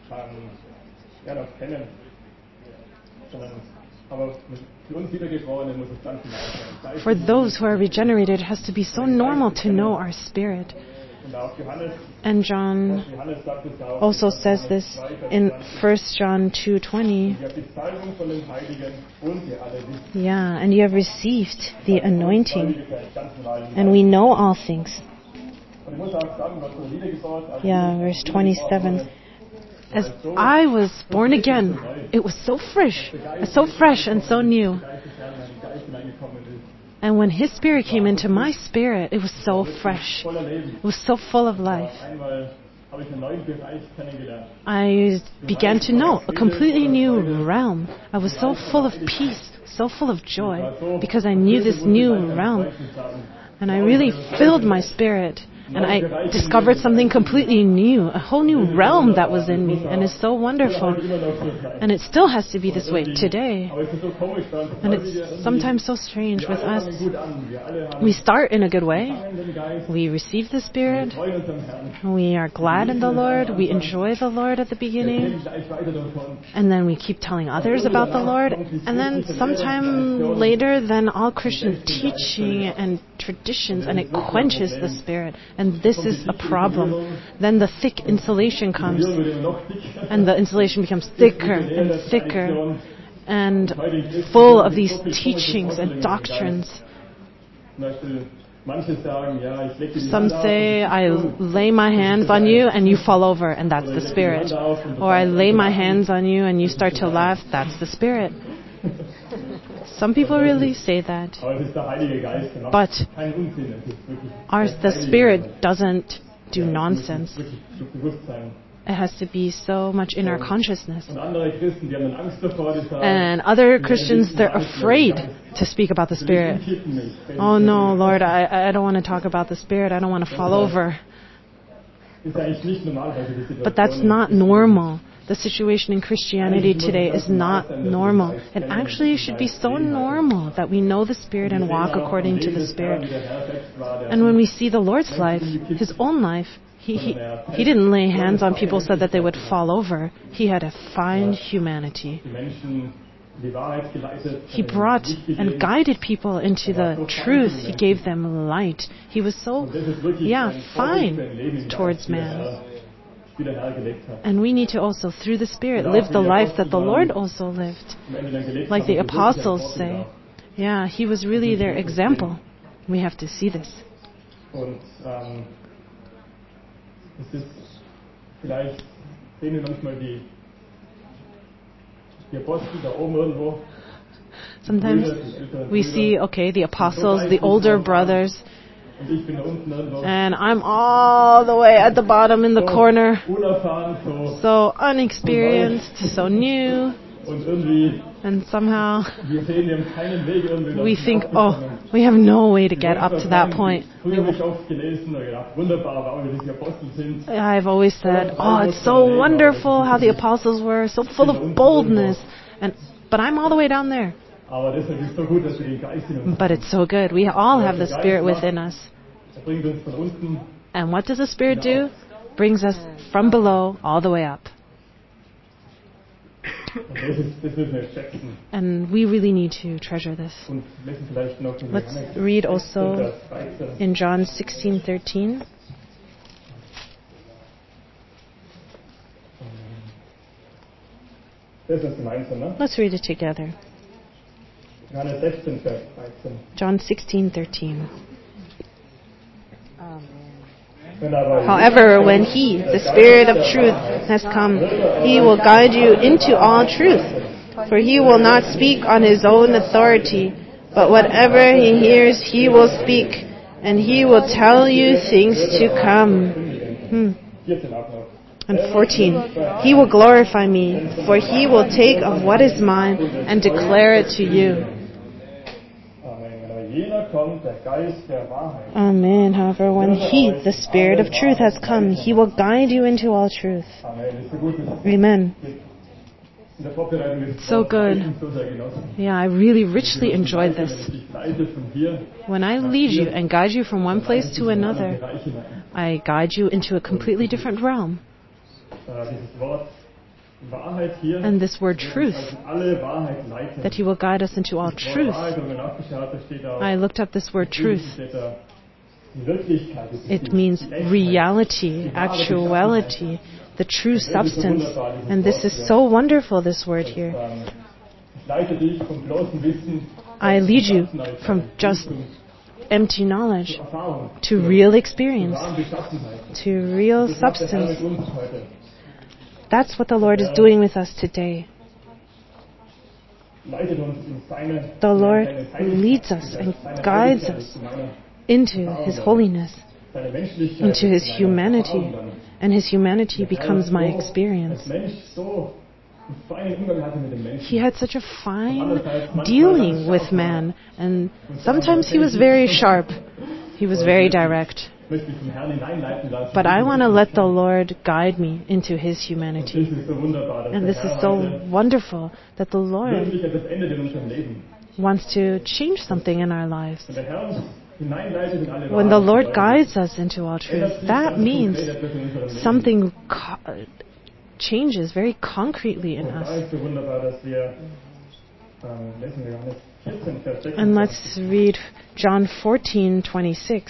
For those who are regenerated, it has to be so normal to know our spirit. And John also says this in 1 John 2:20. Yeah, and you have received the anointing, and we know all things. Yeah, verse 27. As I was born again, it was so fresh and so new. And when His Spirit came into my spirit, it was so fresh. It was so full of life. I began to know a completely new realm. I was so full of peace, so full of joy, because I knew this new realm. And I really filled my spirit. And I discovered something completely new, a whole new realm that was in me, and it's so wonderful. And it still has to be this way today. And it's sometimes so strange with us. We start in a good way. We receive the Spirit. We are glad in the Lord. We enjoy the Lord at the beginning. And then we keep telling others about the Lord. And then sometime later, then all Christian teaching and traditions, and it quenches the Spirit. And this is a problem. Then the thick insulation comes, and the insulation becomes thicker and thicker, and full of these teachings and doctrines. Some say, I lay my hands on you and you fall over, and that's the Spirit. Or I lay my hands on you and you start to laugh, that's the Spirit. Some people really say that. But the Spirit doesn't do nonsense. It has to be so much in our consciousness. And other Christians, they're afraid to speak about the Spirit. Oh no, Lord, I don't want to talk about the Spirit. I don't want to fall over. But that's not normal. The situation in Christianity today is not normal. It actually should be so normal that we know the Spirit and walk according to the Spirit. And when we see the Lord's life, His own life, He didn't lay hands on people so that they would fall over. He had a fine humanity. He brought and guided people into the truth. He gave them light. He was so, fine towards man. And we need to also, through the Spirit, live the life that the Lord also lived. Like the apostles say. Yeah, He was really their example. We have to see this. Sometimes we see, the apostles, the older brothers, and I'm all the way at the bottom in the corner, so unexperienced, so new, and somehow we think, we have no way to get up to that point. I've always said, it's so wonderful how the apostles were, so full of boldness, but I'm all the way down there. But it's so good. We all have the Spirit within us. And what does the Spirit do? Brings us from below all the way up. And we really need to treasure this. Let's read also in John 16:13. Let's read it together. John 16:13. However, when He, the Spirit of truth, has come, He will guide you into all truth. For He will not speak on His own authority, but whatever He hears, He will speak, and He will tell you things to come. And 14, He will glorify me, for He will take of what is mine and declare it to you. Amen. However, when He, the Spirit of truth, has come, He will guide you into all truth. Amen. So good. Yeah, I really richly enjoyed this. When I lead you and guide you from one place to another, I guide you into a completely different realm. And this word truth, that He will guide us into all truth. I looked up this word truth. It means reality, actuality, the true substance. And this is so wonderful, this word here. I lead you from just empty knowledge to real experience, to real substance. That's what the Lord is doing with us today. The Lord leads us and guides us into His holiness, into His humanity, and His humanity becomes my experience. He had such a fine dealing with man, and sometimes He was very sharp, He was very direct. But I want to let the Lord guide me into His humanity. And this is so wonderful that the Lord wants to change something in our lives. When the Lord guides us into all truth, that means something changes very concretely in us. And let's read John 14:26.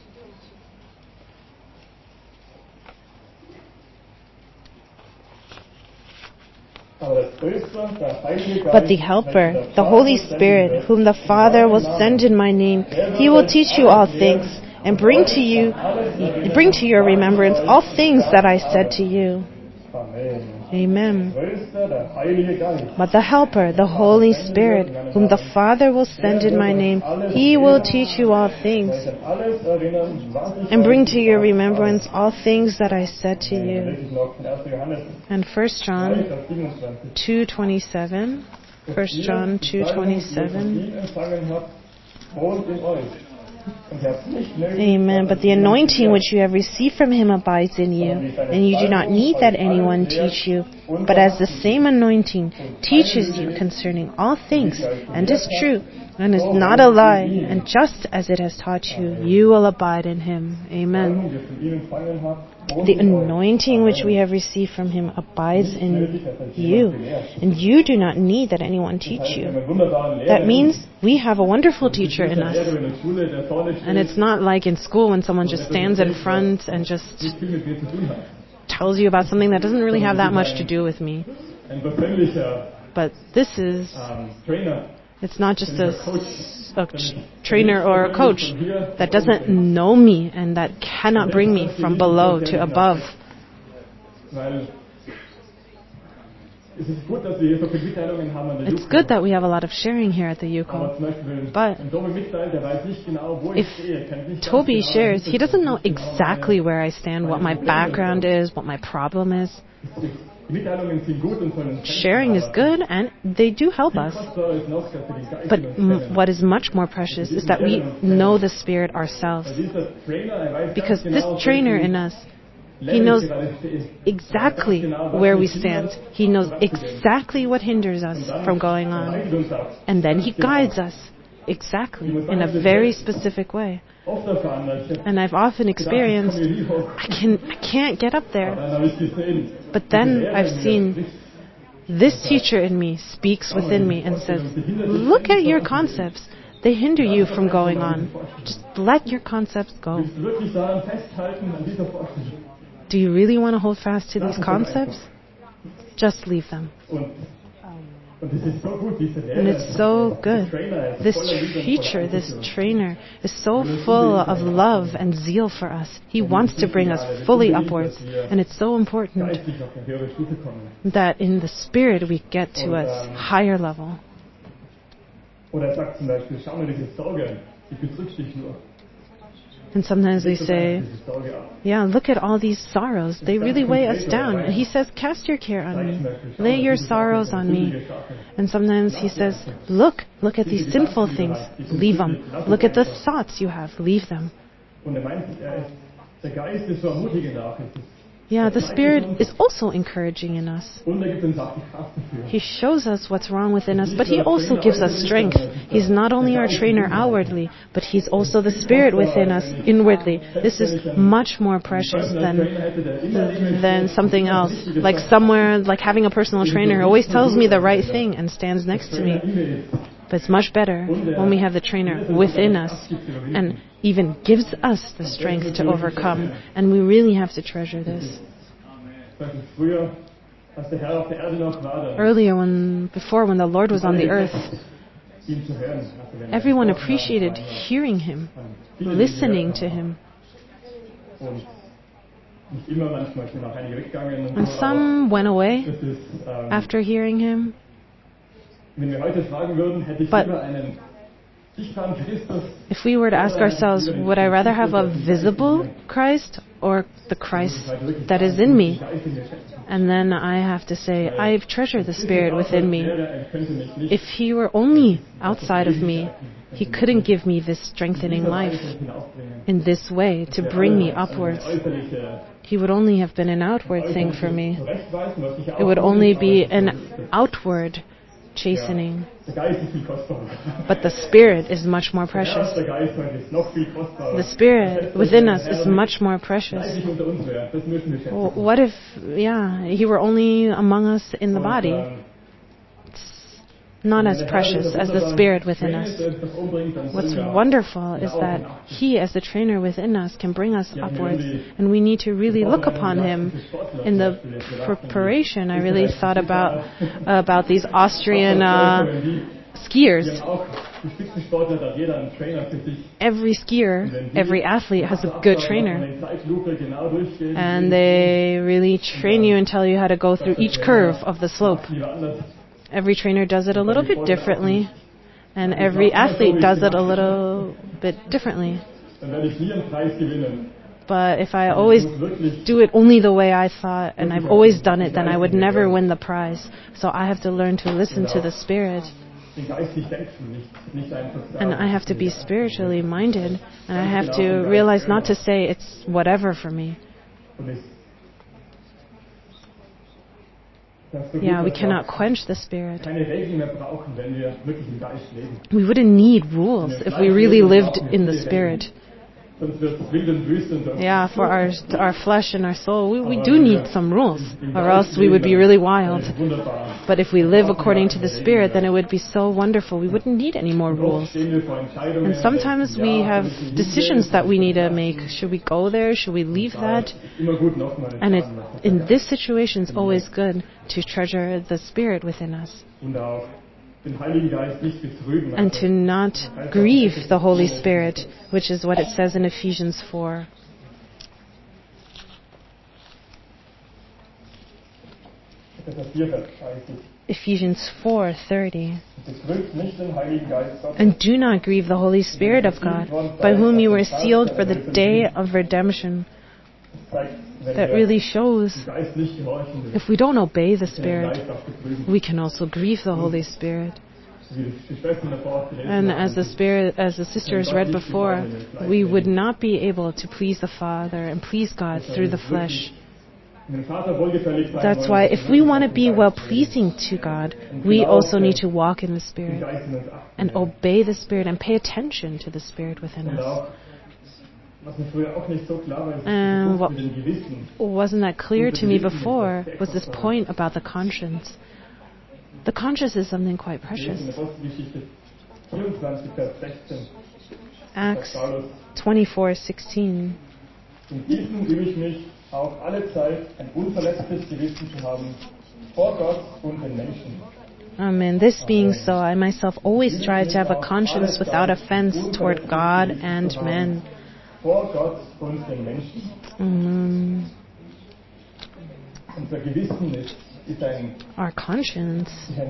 But the Helper, the Holy Spirit, whom the Father will send in my name, He will teach you all things and bring to your remembrance all things that I said to you. Amen. But the Helper, the Holy Spirit, whom the Father will send in my name, He will teach you all things and bring to your remembrance all things that I said to you. And 1 John 2:27. 1 John 2:27. Amen. But the anointing which you have received from Him abides in you, and you do not need that anyone teach you. But as the same anointing teaches you concerning all things, and is true, and is not a lie, and just as it has taught you, you will abide in Him. Amen. The anointing which we have received from Him abides in you, and you do not need that anyone teach you. That means we have a wonderful teacher in us. And it's not like in school when someone just stands in front and just tells you about something that doesn't really have that much to do with me. But this is, it's not just a trainer or a coach that doesn't know me and that cannot bring me from below to above. It's good that we have a lot of sharing here at the Yuko. But if Toby shares, he doesn't know exactly where I stand, what my background is, what my problem is. Sharing is good and they do help us. But what is much more precious is that we know the Spirit ourselves. Because this trainer in us, he knows exactly where we stand. He knows exactly what hinders us from going on. And then He guides us exactly in a very specific way. And I've often experienced, I can't get up there. But then I've seen this teacher in me speaks within me and says, look at your concepts. They hinder you from going on. Just let your concepts go. Do you really want to hold fast to these concepts? Just leave them. And it's so good. This teacher, this trainer is so full of love and zeal for us. He wants to bring us fully upwards. And it's so important that in the Spirit we get to a higher level. And sometimes we say, yeah, look at all these sorrows. They really weigh us down. And He says, cast your care on me. Lay your sorrows on me. And sometimes He says, look at these sinful things. Leave them. Look at the thoughts you have. Leave them. Yeah, the Spirit is also encouraging in us. Und er gibt uns auch die Kraft dafür. He shows us what's wrong within us, but He also gives us strength. He's not only our trainer outwardly, but He's also the Spirit within us inwardly. This is much more precious than something else. Like somewhere, like having a personal trainer who always tells me the right thing and stands next to me. But it's much better when we have the trainer within us and even gives us the strength to overcome. And we really have to treasure this. Früher, als der Herr auf der Erde noch war, dann Earlier, when the Lord was on the earth, ihn zu hören. everyone appreciated hearing Him, listening to Him. Und nicht immer, manchmal sind auch einige weggegangen. And some went away Das ist, after hearing Him. wenn wir heute fragen würden, hätte ich But lieber einen sichtbaren Christus. if we were to ask ourselves, would I rather have a visible Christ or the Christ that is in me? And then I have to say, I treasure the Spirit within me. If He were only outside of me, He couldn't give me this strengthening life in this way to bring me upwards. He would only have been an outward thing for me. It would only be an outward chastening. But the Spirit is much more precious. The Spirit within us is much more precious. What if, He were only among us in the body? It's not as precious as the Spirit within us. What's wonderful is that He, as the trainer within us, can bring us upwards, and we need to really look upon Him. In the preparation, I really thought about these Austrian skiers. Every skier, every athlete has a good trainer, and they really train you and tell you how to go through each curve of the slope. Every trainer does it a little bit differently, and every athlete does it a little bit differently. But if I always do it only the way I thought, and I've always done it, then I would never win the prize. So I have to learn to listen to the Spirit. And I have to be spiritually minded, and I have to realize not to say it's whatever for me. Yeah, we cannot quench the Spirit. We wouldn't need rules if we really lived in the Spirit. Yeah, for our flesh and our soul, we do need some rules, or else we would be really wild. But if we live according to the Spirit, then it would be so wonderful. We wouldn't need any more rules. And sometimes we have decisions that we need to make. Should we go there? Should we leave that? And in this situation, it's always good to treasure the Spirit within us. And to not grieve the Holy Spirit, which is what it says in Ephesians 4. Ephesians 4:30. And do not grieve the Holy Spirit of God, by whom you were sealed for the day of redemption. That really shows if we don't obey the Spirit, we can also grieve the Holy Spirit. And as the sisters read before, we would not be able to please the Father and please God through the flesh. That's why if we want to be well-pleasing to God, we also need to walk in the Spirit and obey the Spirit and pay attention to the Spirit within us. And what wasn't that clear to me before was this point about the conscience. The conscience is something quite precious. Acts 24:16. Amen. This being so, I myself always strive to have a conscience without offense toward God and men. Our conscience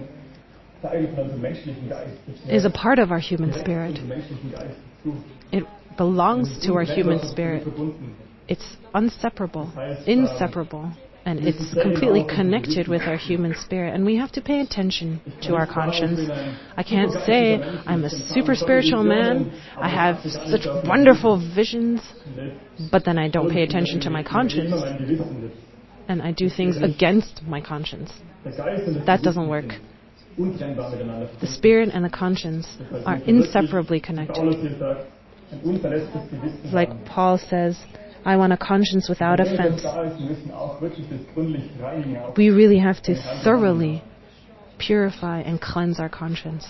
is a part of our human spirit. It belongs to our human spirit. It's inseparable. And it's completely connected with our human spirit. And we have to pay attention to our conscience. I can't say I'm a super spiritual man. I have such wonderful visions. But then I don't pay attention to my conscience. And I do things against my conscience. That doesn't work. The spirit and the conscience are inseparably connected. Like Paul says, I want a conscience without offense. We really have to thoroughly purify and cleanse our conscience.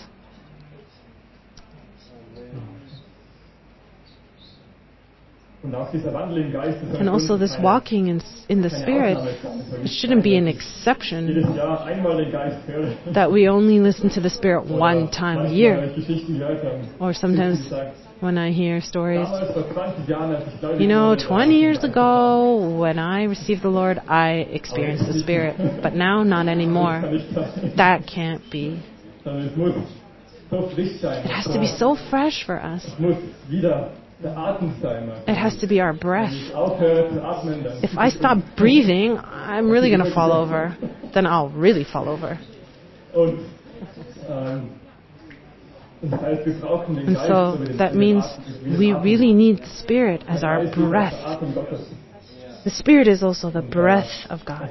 And also this walking in the Spirit, it shouldn't be an exception that we only listen to the Spirit one time a year. Or sometimes when I hear stories, 20 years ago when I received the Lord, I experienced the Spirit, but now not anymore. That can't be. It has to be so fresh for us. It has to be our breath. If I stop breathing, I'm really going to fall over. Then I'll really fall over. And so that means we really need the Spirit as our breath. The Spirit is also the breath of God.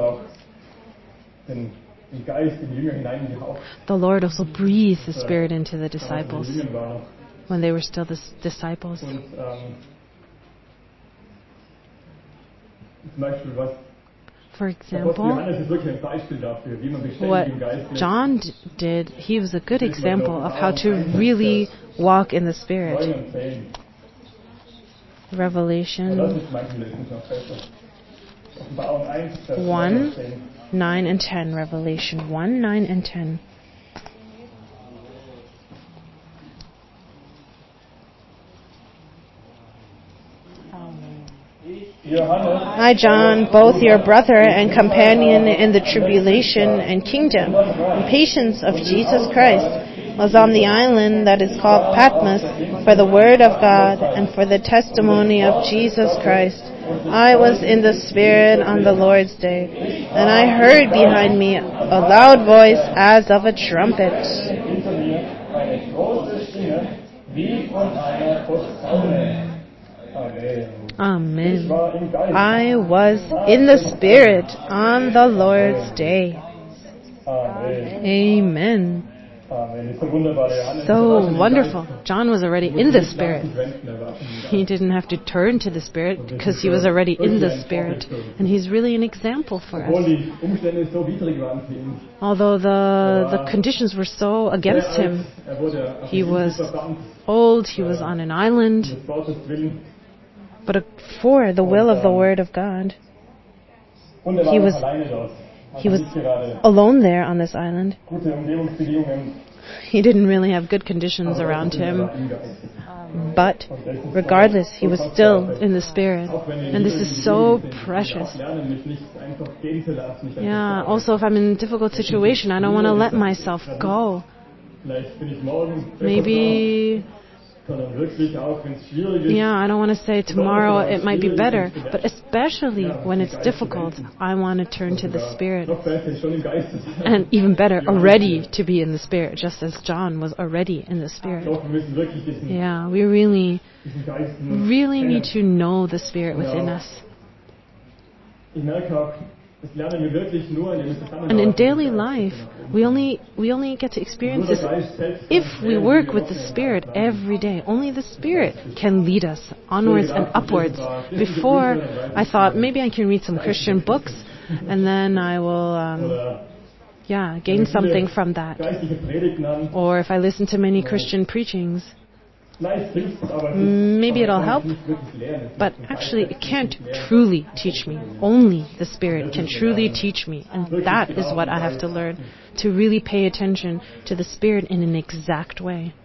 The Lord also breathed the Spirit into the disciples when they were still the disciples. For example, what John did, he was a good example of how to really walk in the Spirit. Revelation 1, 9 and 10. Revelation 1, 9 and 10. I, John, both your brother and companion in the tribulation and kingdom and patience of Jesus Christ, was on the island that is called Patmos for the word of God and for the testimony of Jesus Christ. I was in the Spirit on the Lord's day, and I heard behind me a loud voice as of a trumpet. Amen. I was in the Spirit on the Lord's day. Amen. So wonderful. John was already in the Spirit. He didn't have to turn to the Spirit because he was already in the Spirit. And he's really an example for us. Although the conditions were so against him, he was old, he was on an island, but for the will of the Word of God. He was alone there on this island. He didn't really have good conditions around him. But regardless, he was still in the Spirit. And this is so precious. Yeah, also if I'm in a difficult situation, I don't want to let myself go. Maybe... I don't want to say tomorrow it might be better, but especially when it's difficult, I want to turn to the Spirit. And even better, already to be in the Spirit, just as John was already in the Spirit. Yeah, we really need to know the Spirit within us. And in daily life, we only get to experience this if we work with the Spirit every day. Only the Spirit can lead us onwards and upwards. Before, I thought maybe I can read some Christian books and then I will gain something from that. Or if I listen to many Christian preachings, maybe it'll help, but actually it can't truly teach me. Only the Spirit can truly teach me, and that is what I have to learn, to really pay attention to the Spirit in an exact way.